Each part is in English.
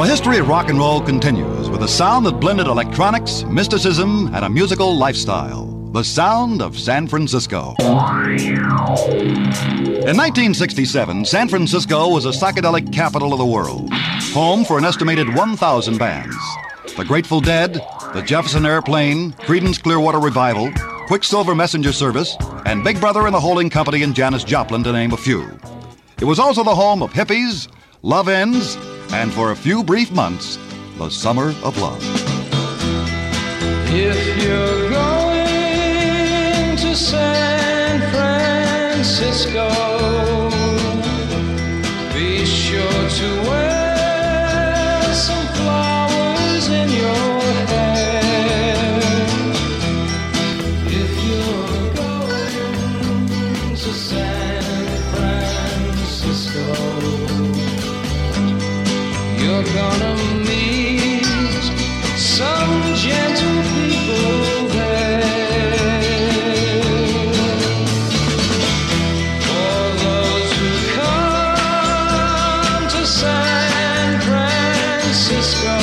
history of rock and roll continues with a sound that blended electronics, mysticism, and a musical lifestyle. The sound of San Francisco. In 1967, San Francisco was a psychedelic capital of the world, home for an estimated 1,000 bands. The Grateful Dead, the Jefferson Airplane, Creedence Clearwater Revival, Quicksilver Messenger Service, and Big Brother and the Holding Company and Janis Joplin, to name a few. It was also the home of hippies, love ends, and for a few brief months, the Summer of Love. If you're going to San Francisco, be sure to wear some flowers in your hair. If you're going to San Francisco, you're gonna meet some gentle people there. For those who come to San Francisco,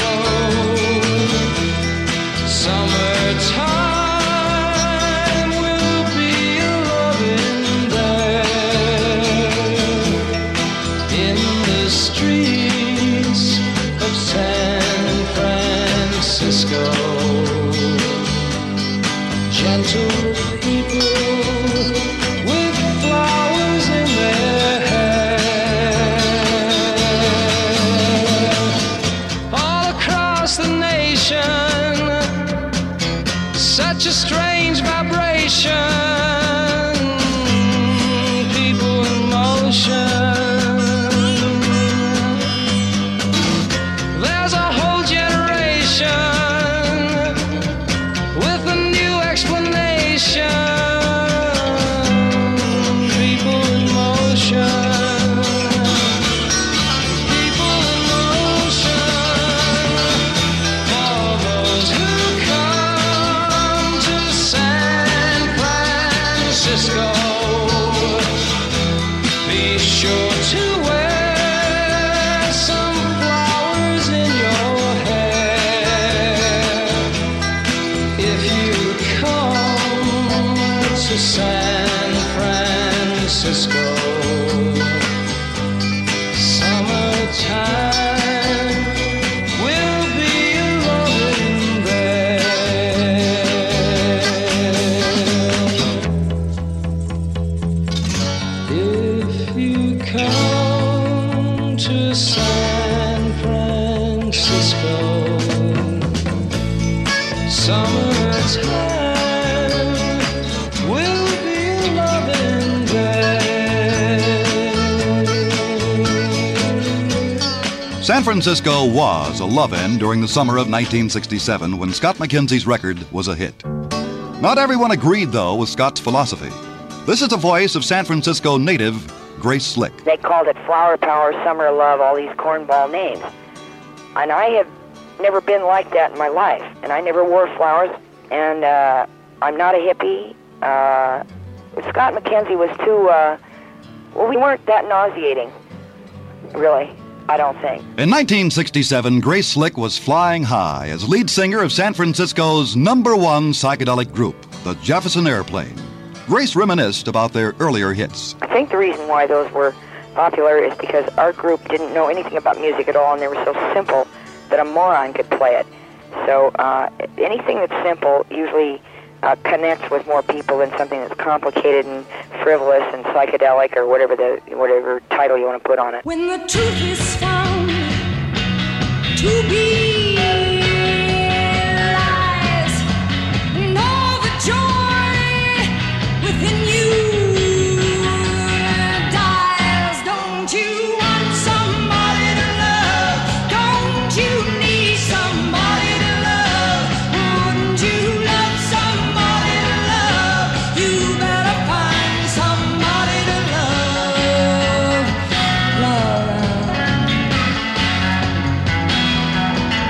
summertime will be loving there. In the streets of San Francisco, gentle people with flowers in their hair. All across the nation, such a strange vibration, people in motion. There's a whole generation with a new explanation. People in motion. People in motion. For those who come to San Francisco, be sure to wear some flowers in your hair. If you come to San Francisco, summertime will be loving there. If you come to San Francisco, summertime will be loving there. San Francisco was a love end during the summer of 1967 when Scott McKenzie's record was a hit. Not everyone agreed, though, with Scott's philosophy. This is the voice of San Francisco native Grace Slick. They called it Flower Power, Summer of Love, all these cornball names. And I have never been like that in my life. And I never wore flowers. And I'm not a hippie. Scott McKenzie was too, well, we weren't that nauseating, really, I don't think. In 1967, Grace Slick was flying high as lead singer of San Francisco's #1 psychedelic group, the Jefferson Airplane. Grace reminisced about their earlier hits. I think the reason why those were popular is because our group didn't know anything about music at all, and they were so simple that a moron could play it. So anything that's simple usually connects with more people than something that's complicated and frivolous and psychedelic or whatever title you want to put on it. When the truth is found to be lies, and all the joy within you dies. Don't you want somebody to love? Don't you need somebody to love? Wouldn't you love somebody to love? You better find somebody to love. Love.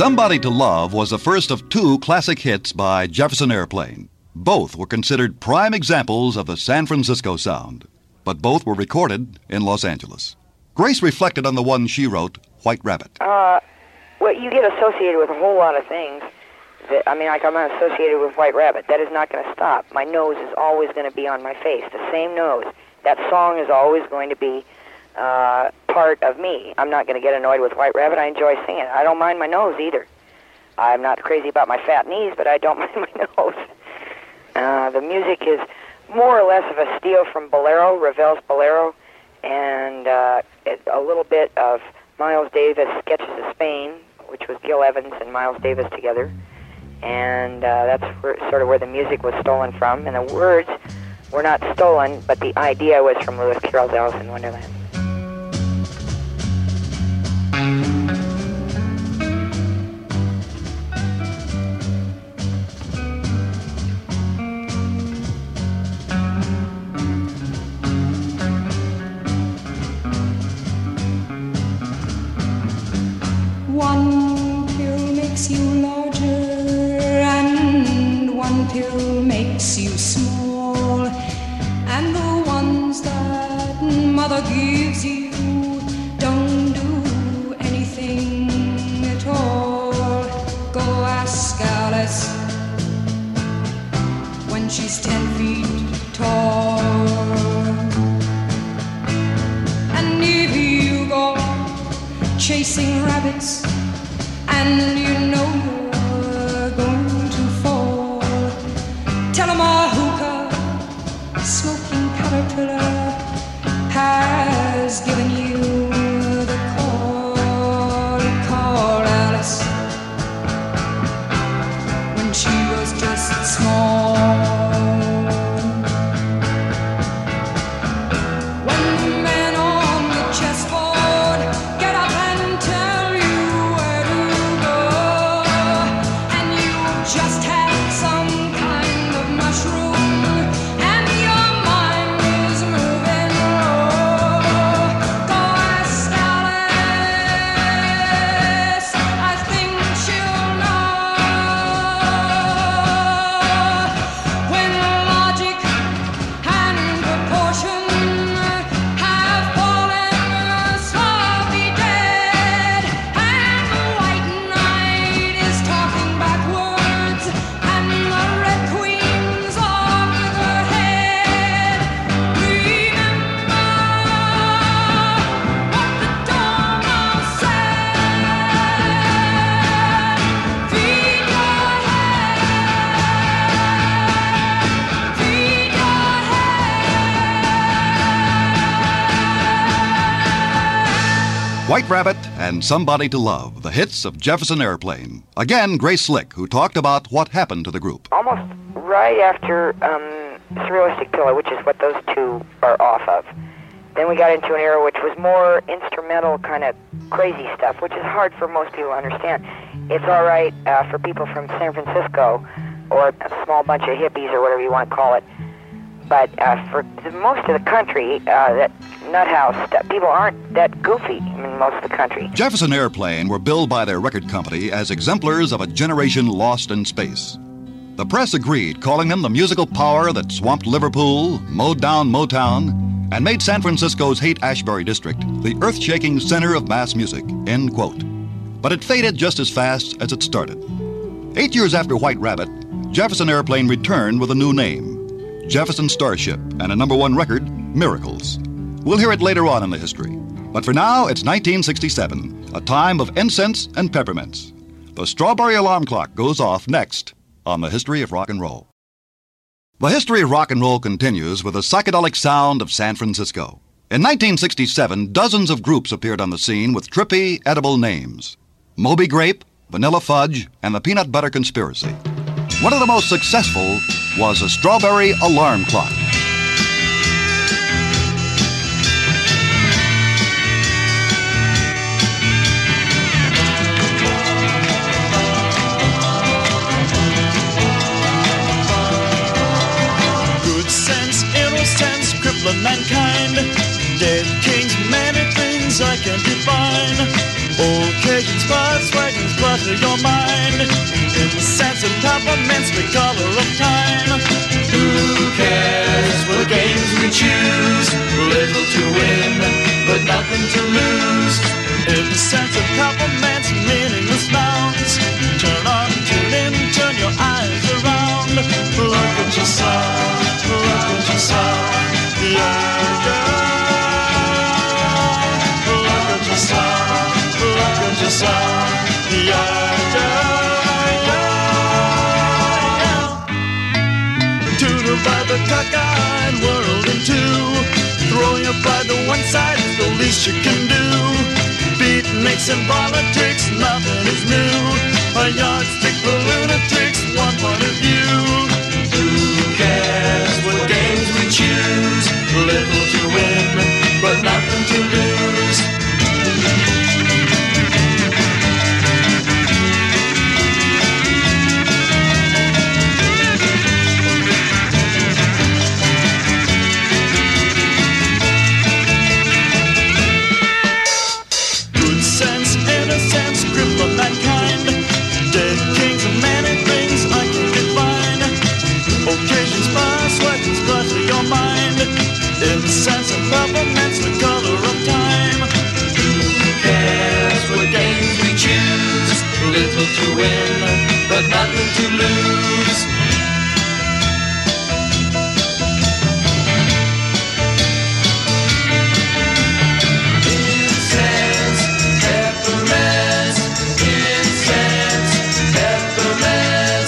Somebody to Love was the first of two classic hits by Jefferson Airplane. Both were considered prime examples of the San Francisco sound, but both were recorded in Los Angeles. Grace reflected on the one she wrote, White Rabbit. Well, you get associated with a whole lot of things. I'm associated with White Rabbit. That is not going to stop. My nose is always going to be on my face, the same nose. That song is always going to be part of me. I'm not going to get annoyed with White Rabbit. I enjoy singing it. I don't mind my nose either. I'm not crazy about my fat knees, but I don't mind my nose. The music is more or less of a steal from Bolero, Ravel's Bolero, and a little bit of Miles Davis' Sketches of Spain, which was Gil Evans and Miles Davis together. And that's sort of where the music was stolen from. And the words were not stolen, but the idea was from Lewis Carroll's Alice in Wonderland. One pill makes you larger and one pill makes you small, and the ones that mother gives you don't do anything at all. Go ask Alice when she's 10 feet tall. And if you go chasing rabbits and you know you're going to fall, tell 'em a hookah smoking caterpillar has given you the call. Call Alice when she was just small. White Rabbit and Somebody to Love, the hits of Jefferson Airplane. Again, Grace Slick, who talked about what happened to the group. Almost right after Surrealistic Pillow, which is what those two are off of. Then we got into an era which was more instrumental, kind of crazy stuff, which is hard for most people to understand. It's all right for people from San Francisco or a small bunch of hippies or whatever you want to call it. But for most of the country, that nut house stuff, people aren't that goofy in most of the country. Jefferson Airplane were billed by their record company as exemplars of a generation lost in space. The press agreed, calling them the musical power that swamped Liverpool, mowed down Motown, and made San Francisco's Haight-Ashbury district the earth-shaking center of mass music, end quote. But it faded just as fast as it started. 8 years after White Rabbit, Jefferson Airplane returned with a new name, Jefferson Starship, and a #1 record, Miracles. We'll hear it later on in the history. But for now, it's 1967, a time of incense and peppermints. The Strawberry Alarm Clock goes off next on the History of Rock and Roll. The history of rock and roll continues with the psychedelic sound of San Francisco. In 1967, dozens of groups appeared on the scene with trippy, edible names. Moby Grape, Vanilla Fudge, and the Peanut Butter Conspiracy. One of the most successful was the Strawberry Alarm Clock. Good sense, innocence, crippling mankind. Dead kings, many things I can define. Occasions, persuasions, clutter your mind. In the sense of compliments, the color of time. Who cares what games we choose? Little to win, but nothing to lose. In the sense of compliments, meaningless nouns. Turn on, tune in, turn your eyes around. Look at yourself, look at yourself. Yeah, yeah. Look at yourself, look at yourself. Yeah, yeah, yeah. Tutor by the cockeyed world in two. Throw your pride to one side is the least you can do. Beatniks and politics, nothing is new. A yardstick for lunatics, one point of view. Who cares what games we choose? Little to win, but nothing to lose. Sense of government's the color of time. Who cares what games we choose? Little to win, but nothing to lose. Incense, peppermint, incense, peppermint.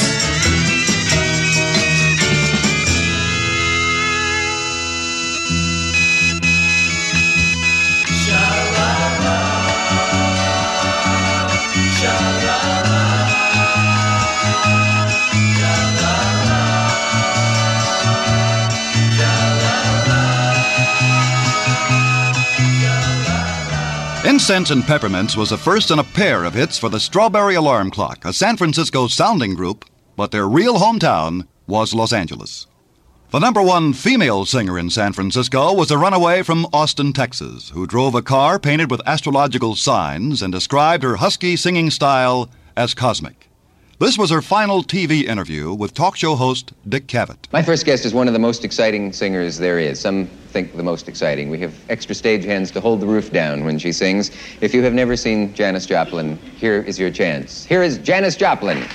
Incense and Peppermints was the first in a pair of hits for the Strawberry Alarm Clock, a San Francisco sounding group, but their real hometown was Los Angeles. The number one female singer in San Francisco was a runaway from Austin, Texas, who drove a car painted with astrological signs and described her husky singing style as cosmic. This was her final TV interview with talk show host Dick Cavett. My first guest is one of the most exciting singers there is. Some think the most exciting. We have extra stagehands to hold the roof down when she sings. If you have never seen Janis Joplin, here is your chance. Here is Janis Joplin.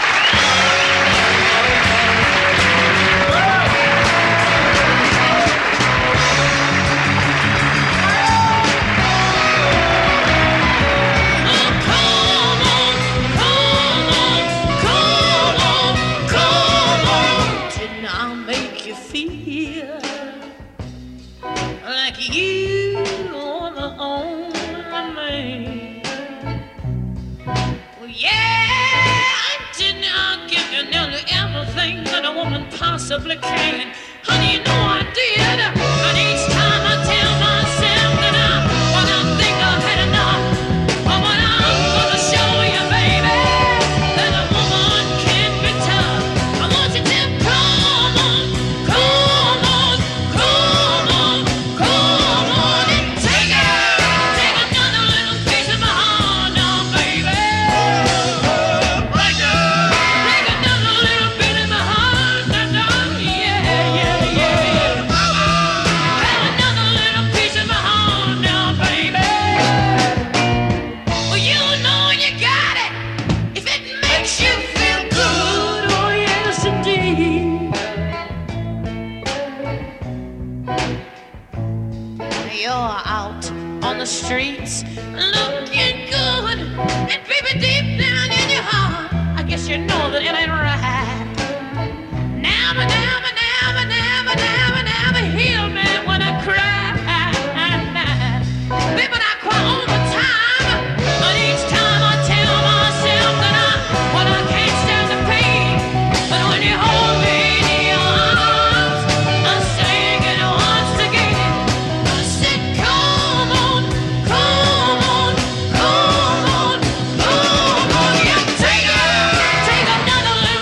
Possibly can. Honey, you know I did. And each time I tell myself that when I think I've had enough, but when I'm gonna show you, baby, that a woman can be tough. I want you to come on, come on, come on, come on and take another little piece of my heart now, baby. Take another little bit of my heart. Streets looking good, and baby, deep down in your heart, I guess you know that it ain't right. Never, never, never, never, never, never heal me when I cry. Baby, I cry all the time, but each time I tell myself that when I can't stand the pain, but when you hold me in your arms, I'm saying it once again. I said, come on. Come on, come on, come on, yeah, take another little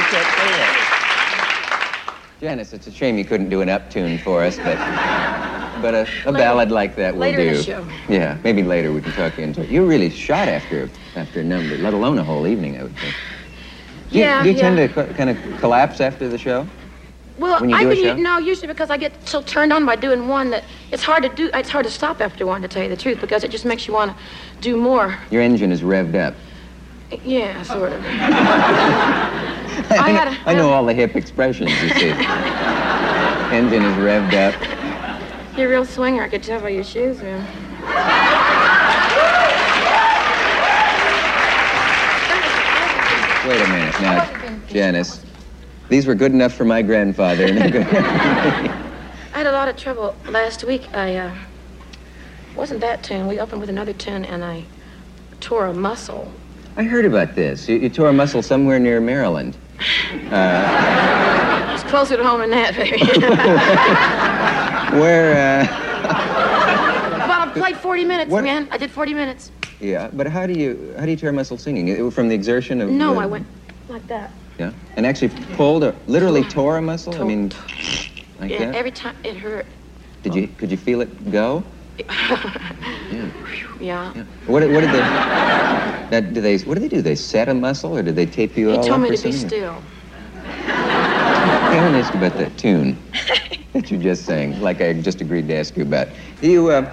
Janice, it's a shame you couldn't do an up-tune for us, but a ballad like that will Later do. in the show. Yeah, maybe later we can talk you into it. You really shot after a number, let alone a whole evening, I would think. Do you tend to kind of collapse after the show? Well, when you do a show? No, usually because I get so turned on by doing one that it's hard to stop after one, to tell you the truth, because it just makes you want to do more. Your engine is revved up. Yeah, sort of. I know all the hip expressions, you see. Engine is revved up. You're a real swinger, I could tell by your shoes, man. Wait a minute now, Janice. These were good enough for my grandfather, and they're good enough for me. I had a lot of trouble last week. Wasn't that tune. We opened with another tune, and I tore a muscle. I heard about this. You tore a muscle somewhere near Maryland. It's closer to home than that, baby. Where, Well, I played 40 minutes, What? man. I did 40 minutes. Yeah, but how do you tear a muscle singing? From the exertion of... No, I went like that. Yeah? And actually literally tore a muscle? I mean, like Yeah, that? every time it hurt. Could you feel it go? Yeah. What did they do? They set a muscle, or did they tape you He all told up me or to be something? still. I want to ask you about that tune that you just sang, like I just agreed to ask you about. Do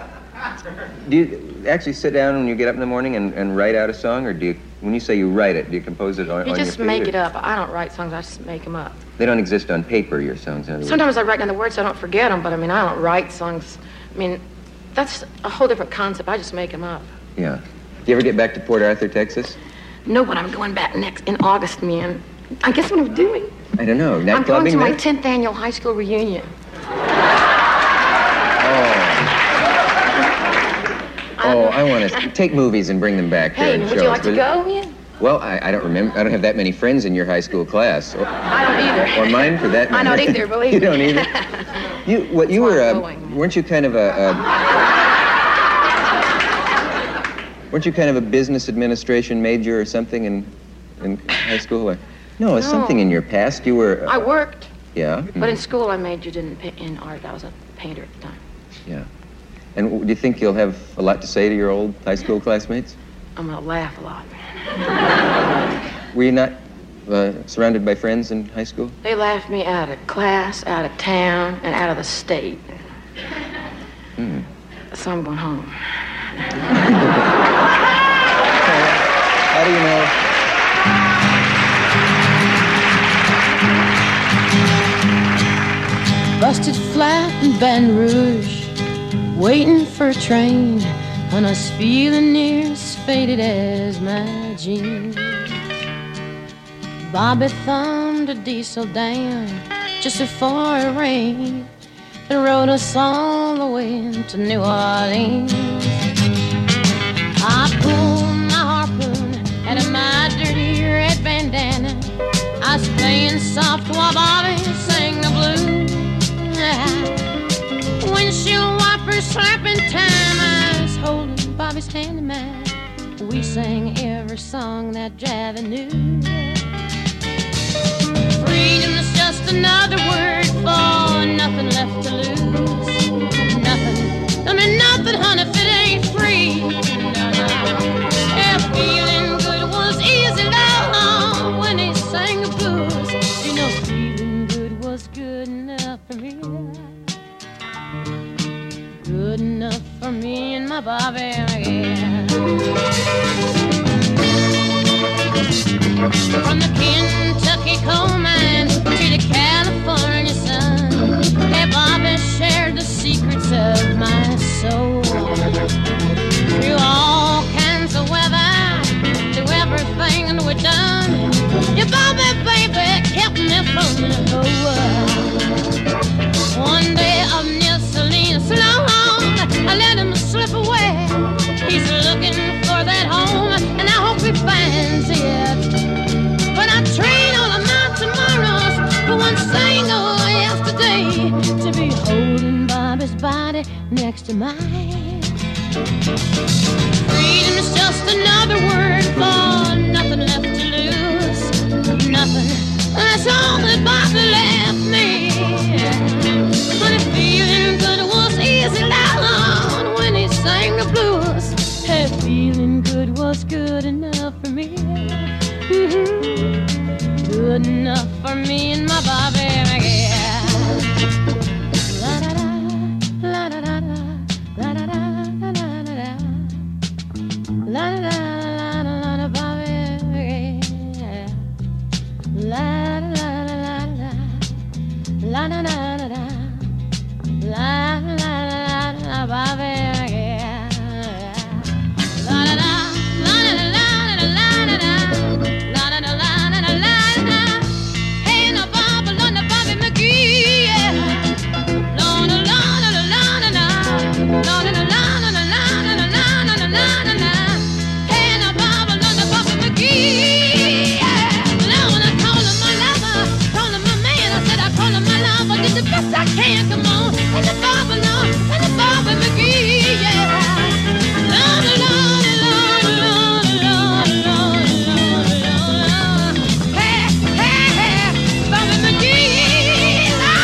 you actually sit down when you get up in the morning and write out a song, or when you say you write it, do you compose it on You your just feet, make or- it up. I don't write songs, I just make them up. They don't exist on paper, your songs, in other words. Sometimes I write down the words so I don't forget them, but I mean, I don't write songs. I mean, that's a whole different concept. I just make them up. Yeah. Do you ever get back to Port Arthur, Texas? No, but I'm going back in August, man. I guess what I'm doing. I don't know. Night I'm going to clubbing my there? 10th annual high school reunion. Oh, I want to take movies and bring them back here Hey, and would show you us, like to will go, man? Well, I don't remember. I don't have that many friends in your high school class. I don't either. Or mine, for that matter. I don't either, believe you me. don't either? You why were, I'm going. weren't you kind of weren't you kind of a business administration major or something in high school? Or, no, it's No. something in your past. You were... I worked, Yeah? but in school I majored in art. I was a painter at the time. Yeah. And do you think you'll have a lot to say to your old high school classmates? I'm going to laugh a lot. Were you not surrounded by friends in high school? They laughed me out of class, out of town, and out of the state. So I'm going home. How do you know? Busted flat in Baton Rouge, waiting for a train, and I was feeling near as faded as my jeans. Bobby thumbed a diesel down just before it rained and rode us all the way to New Orleans. I pulled my harpoon out of my dirty red bandana. I was playing soft while Bobby sang the blues. Windshield wipers slapping time, I was holding Bobby's hand in mine. We sang every song that Javi knew. Freedom is just another word for nothing left to lose. Nothing, I mean nothing, honey, if it ain't free. No, no. Yeah, feeling good was easy, love, when he sang the blues. You know, feeling good was good enough for me. Good enough for me and my Bobby, yeah. From the Kentucky coal mine to the California sun, hey, Bobby shared the secrets of my soul. Through all kinds of weather, through everything that we've done, your Bobby, baby, kept me from the whole world. One day up near Salinas, I let him slip away. He's looking for that home, and I hope he finds it. But I trade all of my tomorrows for one single yesterday, to be holding Bobby's body next to mine. Freedom is just another word for nothing left to lose. Nothing was good enough for me. Good enough for me and my Bobby McGee. La da da, la da da da, la da da da da da da, la da da la da Bobby McGee. La da da da da, la da da da da, la da da da Bobby McGee. La da da, la da da la da la da da, la da da la da la la da. Hey, no Bobby, no Bobby McGee, yeah. La da la da la la da da, la da da la da la la da la la da la da. Hey, no Bobby, no Bobby McGee, yeah. Now when I call him my lover, call him my man, I said I call him my lover, did the best I can, come on. And the Bobby, no, and the Bobby McGee, yeah. La da la da la da la da la da la. Hey, hey, hey, Bobby McGee, la.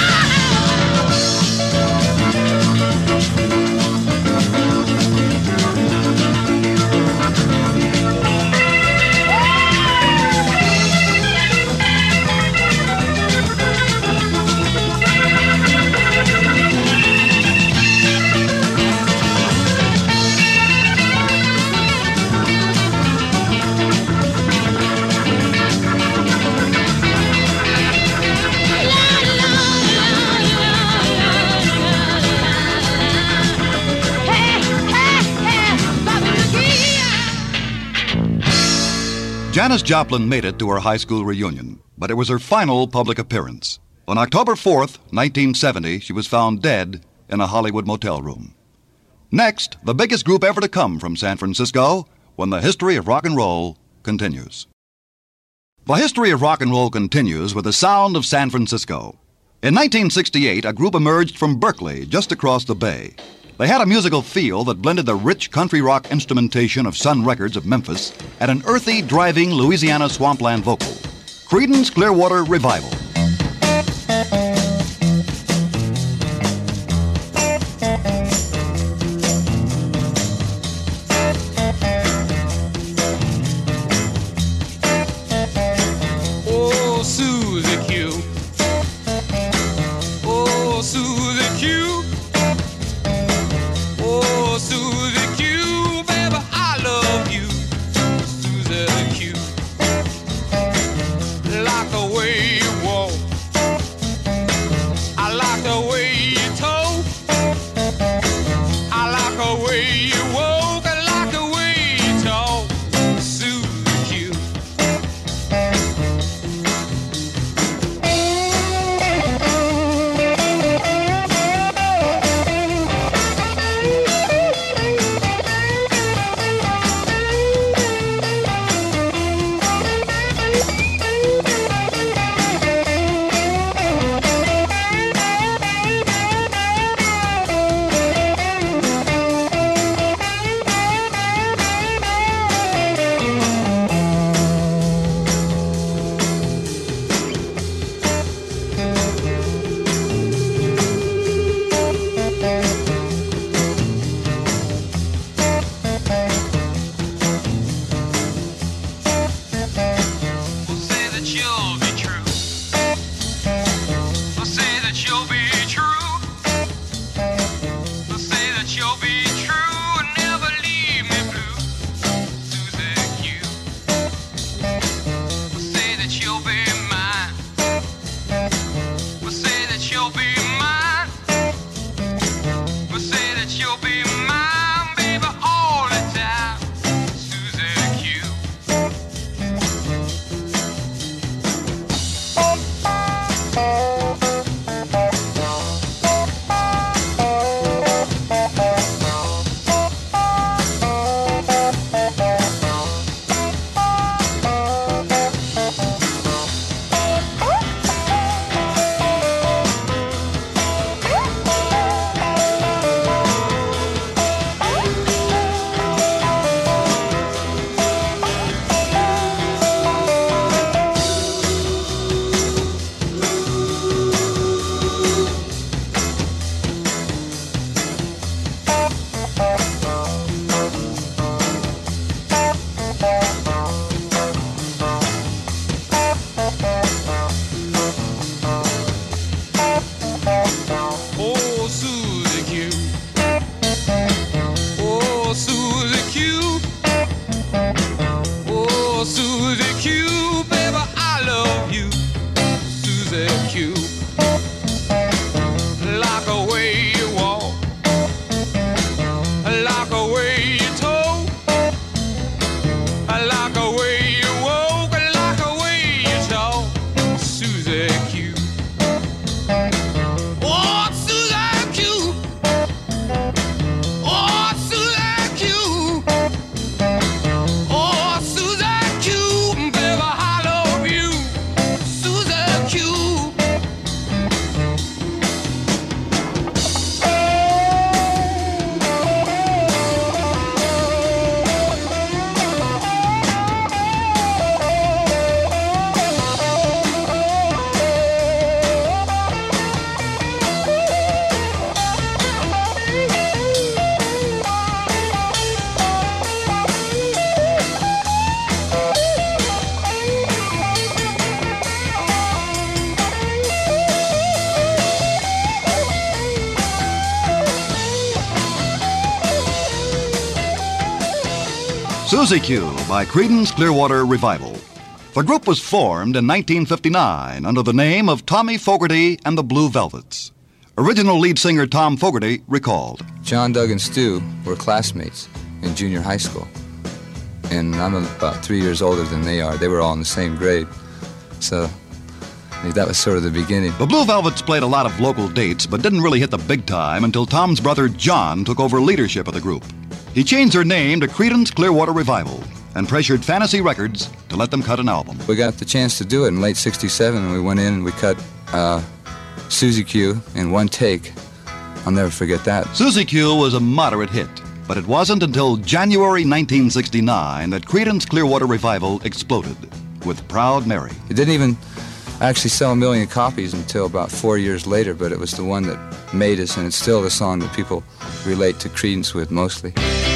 Janis Joplin made it to her high school reunion, but it was her final public appearance. On October 4th, 1970, she was found dead in a Hollywood motel room. Next, the biggest group ever to come from San Francisco, when the history of rock and roll continues. The history of rock and roll continues with the sound of San Francisco. In 1968, a group emerged from Berkeley, just across the bay. They had a musical feel that blended the rich country rock instrumentation of Sun Records of Memphis and an earthy, driving Louisiana swampland vocal. Creedence Clearwater Revival. Oh, Susie Q. Oh, Susie Q. Oh, Susie Q, baby, I love you, Susie Q. Like the way you walk Susie Q by Creedence Clearwater Revival. The group was formed in 1959 under the name of Tommy Fogerty and the Blue Velvets. Original lead singer Tom Fogerty recalled. John, Doug, and Stu were classmates in junior high school. And I'm about 3 years older than they are. They were all in the same grade. So that was sort of the beginning. The Blue Velvets played a lot of local dates, but didn't really hit the big time until Tom's brother John took over leadership of the group. He changed their name to Creedence Clearwater Revival and pressured Fantasy Records to let them cut an album. We got the chance to do it in late '67, and we went in and we cut Susie Q in one take. I'll never forget that. Susie Q was a moderate hit, but it wasn't until January 1969 that Creedence Clearwater Revival exploded with Proud Mary. It didn't even actually sell 1 million copies until about 4 years later, but it was the one that made us, and it's still the song that people relate to Creedence with mostly.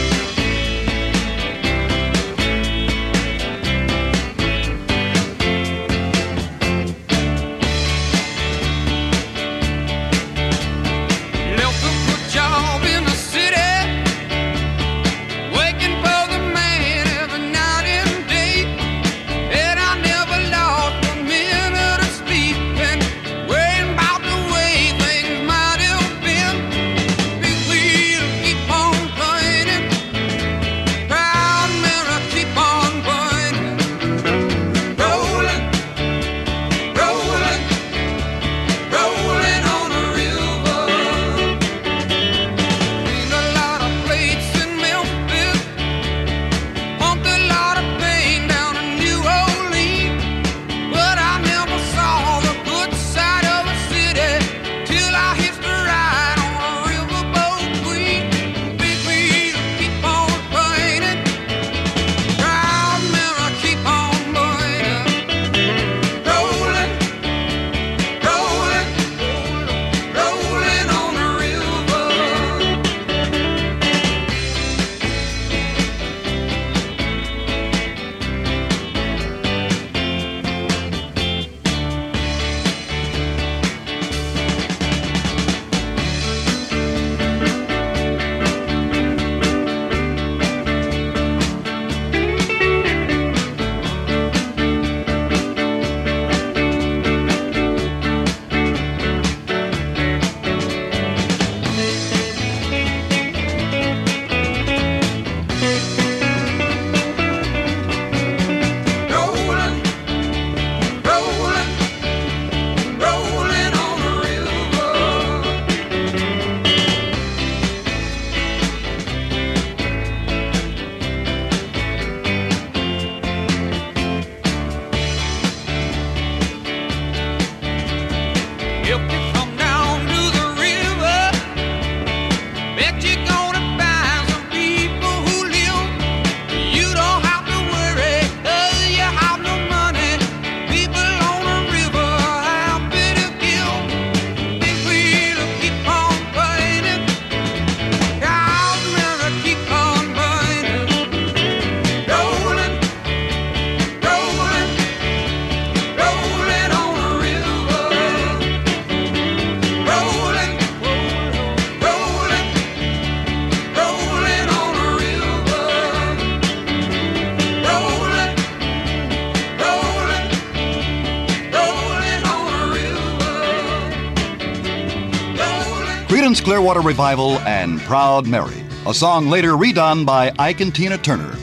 Creedence Clearwater Revival and Proud Mary, a song later redone by Ike and Tina Turner.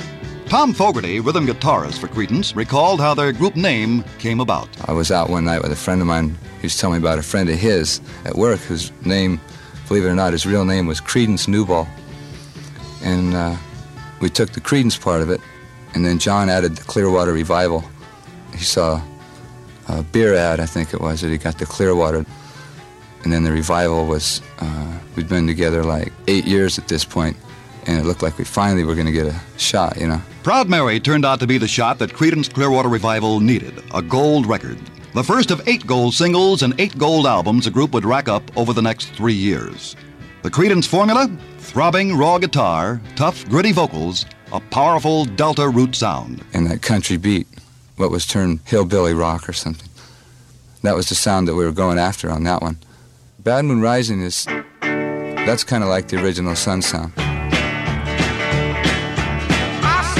Tom Fogerty, rhythm guitarist for Creedence, recalled how their group name came about. I was out one night with a friend of mine who was telling me about a friend of his at work whose name, believe it or not, his real name was Creedence Newball. And we took the Creedence part of it, and then John added the Clearwater Revival. He saw a beer ad, I think it was, that he got the Clearwater. And then the Revival was, we'd been together like 8 years at this point, and it looked like we finally were going to get a shot, you know. Proud Mary turned out to be the shot that Creedence Clearwater Revival needed, a gold record. The first of 8 gold singles and 8 gold albums the group would rack up over the next 3 years. The Creedence formula? Throbbing raw guitar, tough, gritty vocals, a powerful Delta root sound. And that country beat, what was turned hillbilly rock or something. That was the sound that we were going after on that one. Bad Moon Rising is, that's kind of like the original Sun sound. I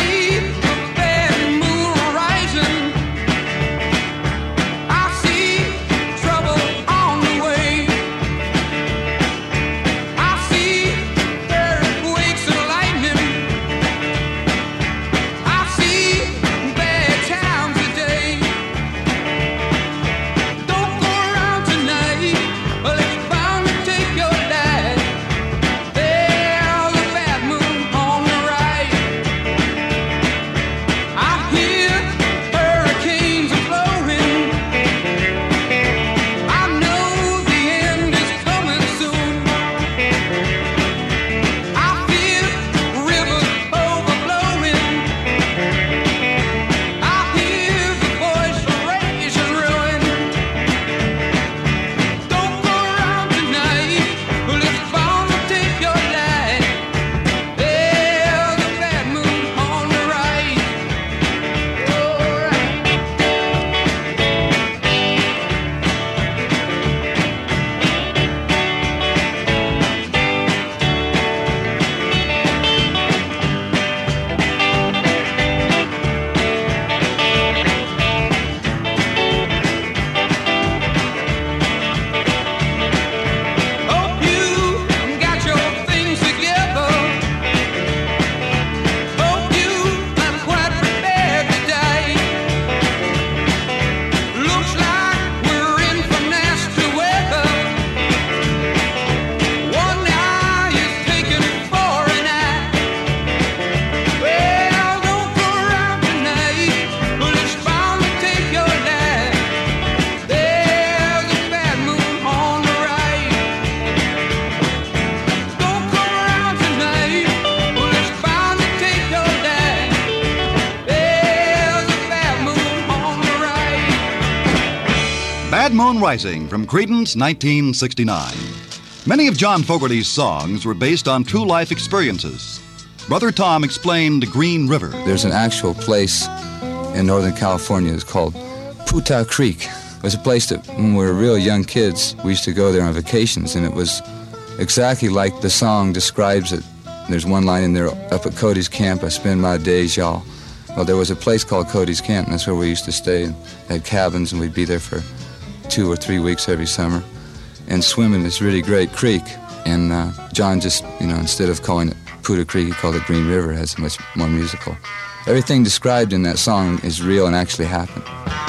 Red Moon Rising from Creedence, 1969. Many of John Fogerty's songs were based on true life experiences. Brother Tom explained Green River. There's an actual place in Northern California. It's called Puta Creek. It was a place that when we were real young kids, we used to go there on vacations, and it was exactly like the song describes it. There's one line in there, up at Cody's Camp, I spend my days, y'all. Well, there was a place called Cody's Camp, and that's where we used to stay, and had cabins, and we'd be there for 2 or 3 weeks every summer and swim in this really great creek. And John just, instead of calling it Puta Creek, he called it Green River. It has much more musical. Everything described in that song is real and actually happened.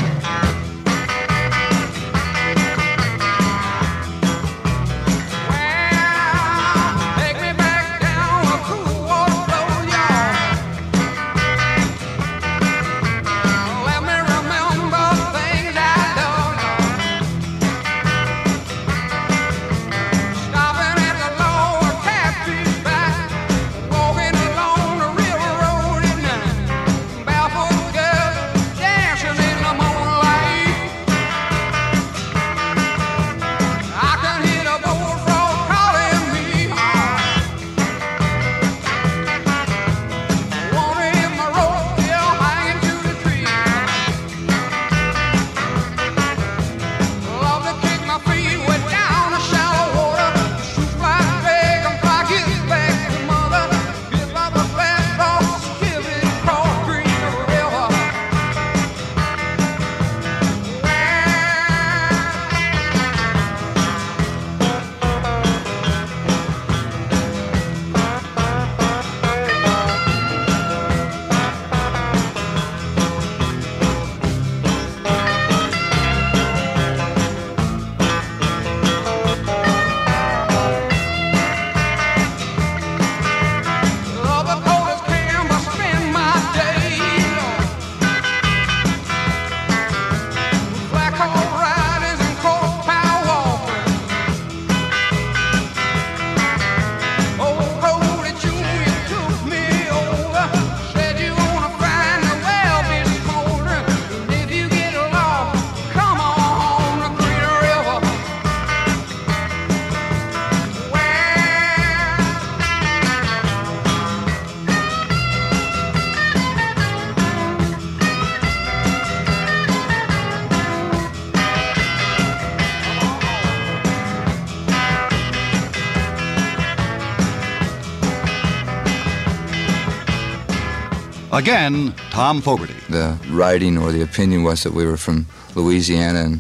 Again, Tom Fogerty. The writing or the opinion was that we were from Louisiana and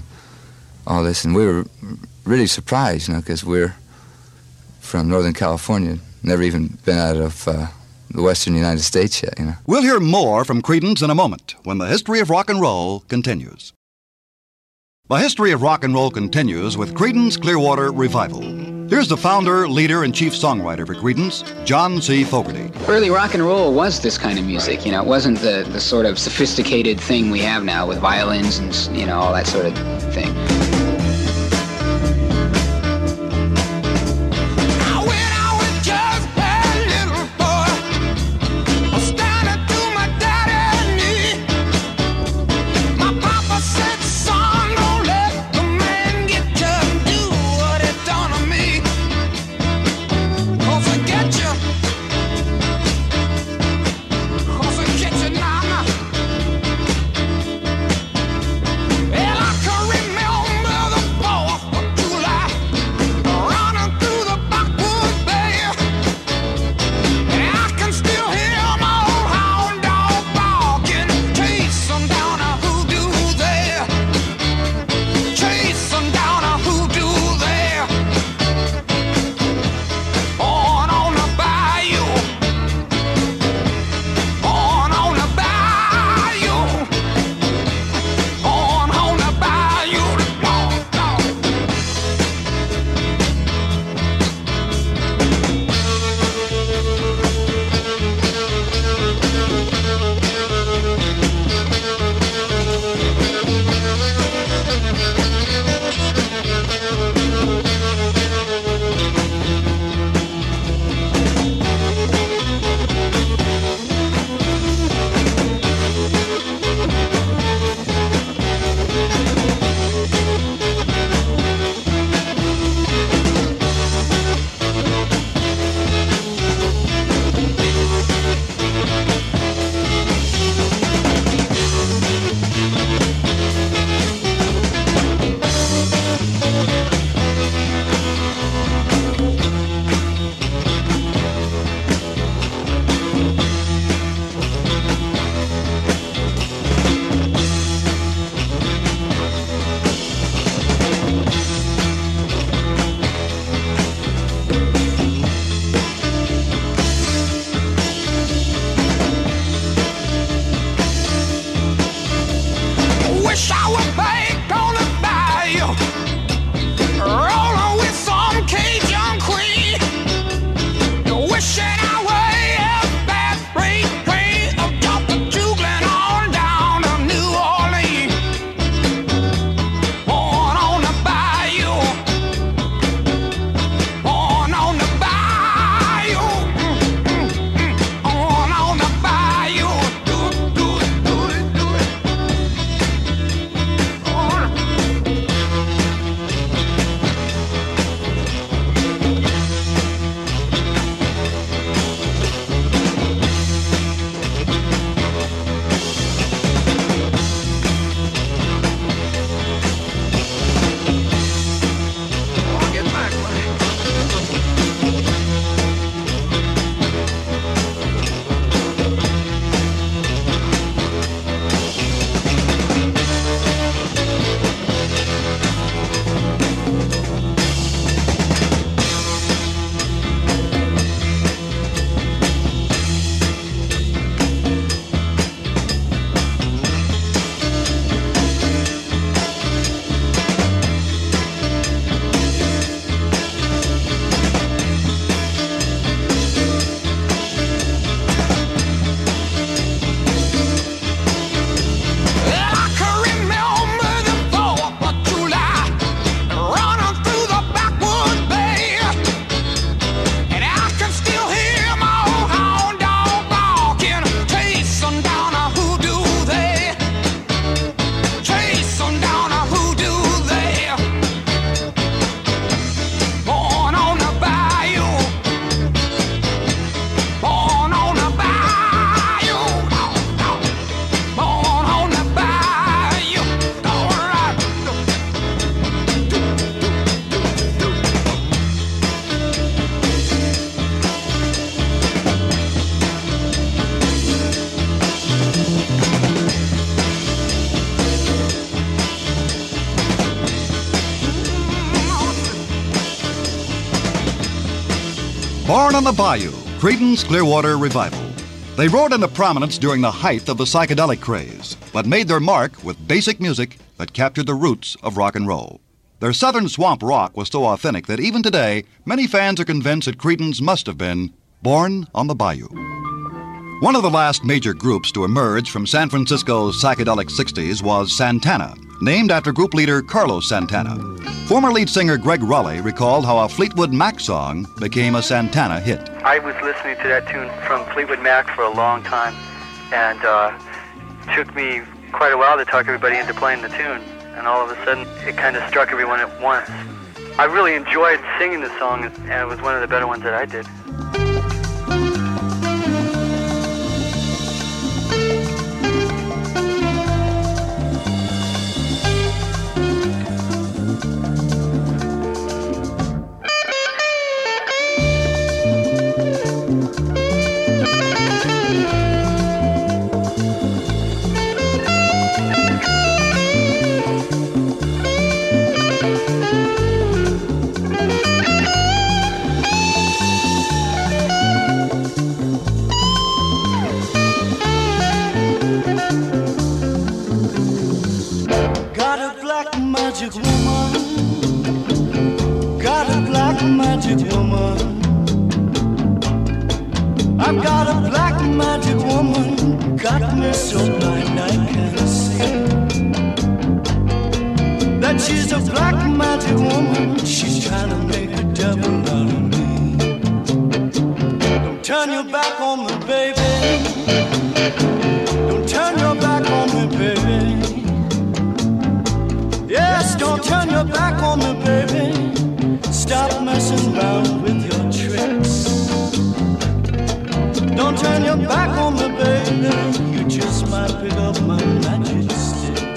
all this, and we were really surprised, because we're from Northern California, never even been out of the western United States yet, We'll hear more from Creedence in a moment when the history of rock and roll continues. The history of rock and roll continues with Creedence Clearwater Revival. Here's the founder, leader, and chief songwriter for Creedence, John C. Fogerty. Early rock and roll was this kind of music. It wasn't the sort of sophisticated thing we have now with violins and, all that sort of thing. Well, I can remember Born on the Bayou, Creedence Clearwater Revival. They roared into prominence during the height of the psychedelic craze, but made their mark with basic music that captured the roots of rock and roll. Their southern swamp rock was so authentic that even today, many fans are convinced that Creedence must have been born on the Bayou. One of the last major groups to emerge from San Francisco's psychedelic 60s was Santana, named after group leader Carlos Santana. Former lead singer Greg Raleigh recalled how a Fleetwood Mac song became a Santana hit. I was listening to that tune from Fleetwood Mac for a long time, and it took me quite a while to talk everybody into playing the tune, and all of a sudden it kind of struck everyone at once. I really enjoyed singing the song, and it was one of the better ones that I did. Magic woman, got a black magic woman. I've got a black magic woman, got me so blind I can't see that she's a black magic woman. She's trying to make a devil out of me. Don't turn your back on me, baby. Don't turn your back on me, baby. Yes, don't turn your back on me, baby. Stop messing around with your tricks. Don't turn your back on me, baby. You just might pick up my magic sticks.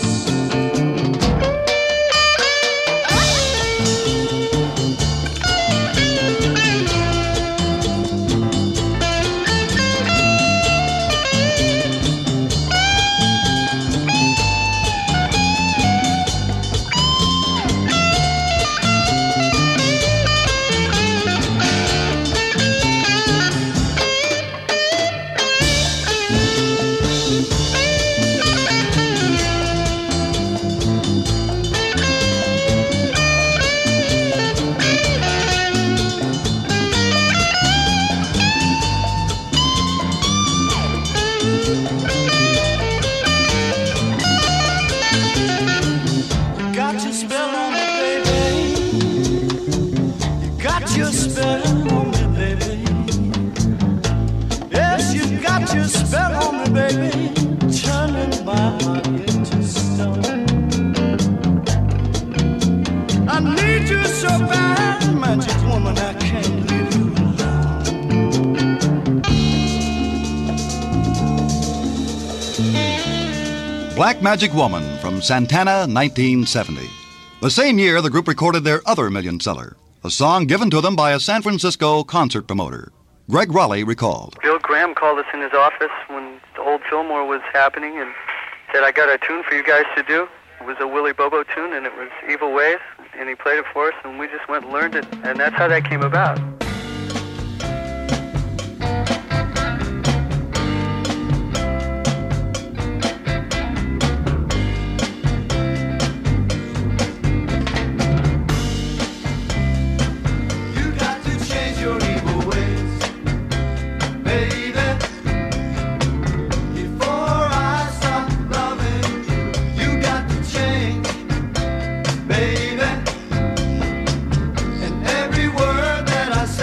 Black Magic Woman from Santana, 1970. The same year, the group recorded their other million seller, a song given to them by a San Francisco concert promoter. Greg Raleigh recalled. Bill Graham called us in his office when the old Fillmore was happening and said, I got a tune for you guys to do. It was a Willie Bobo tune, and it was Evil Ways, and he played it for us, and we just went and learned it, and that's how that came about. Baby, and every word that I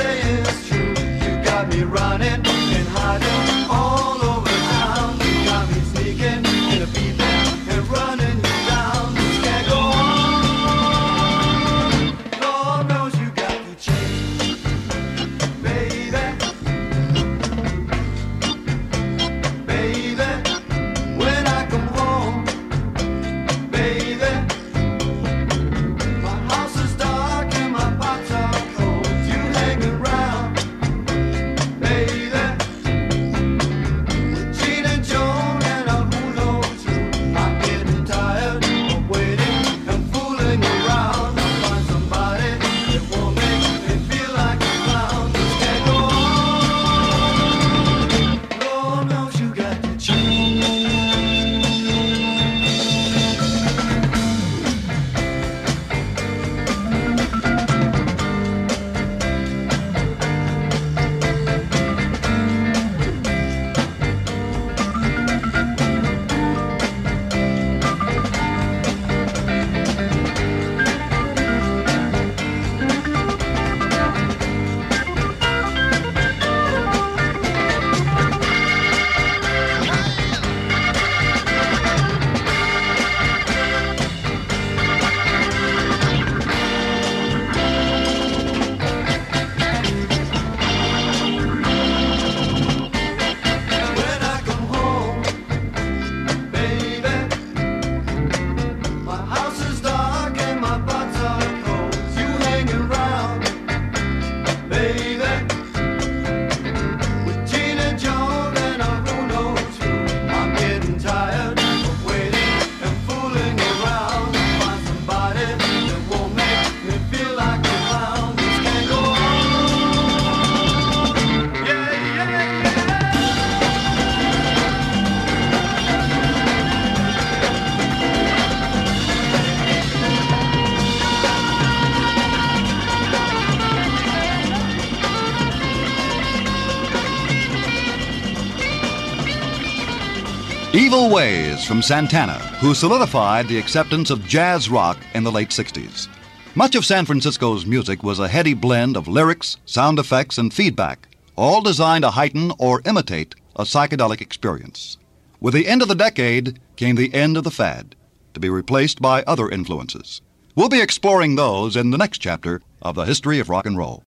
Evil Ways from Santana, who solidified the acceptance of jazz rock in the late 60s. Much of San Francisco's music was a heady blend of lyrics, sound effects, and feedback, all designed to heighten or imitate a psychedelic experience. With the end of the decade came the end of the fad, to be replaced by other influences. We'll be exploring those in the next chapter of the History of Rock and Roll.